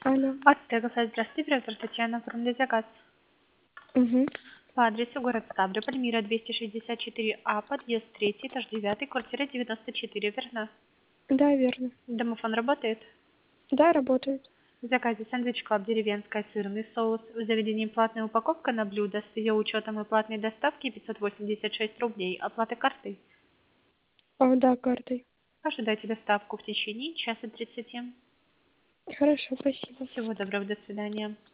Алло. Аттегофест, здравствуйте, оператор Татьяна, оформили заказ. Угу. По адресу город Ставрополь, Мира 264А, подъезд 3, этаж 9, квартира 94, верно? Да, верно. Домофон работает? Да, работает. В заказе сэндвич клаб, деревенская, сырный соус. В заведении платная упаковка на блюдо с ее учетом и платной доставки 586 рублей. Оплата картой. Да, картой. Ожидайте доставку в течение часа 30. Хорошо, спасибо. Всего доброго, до свидания.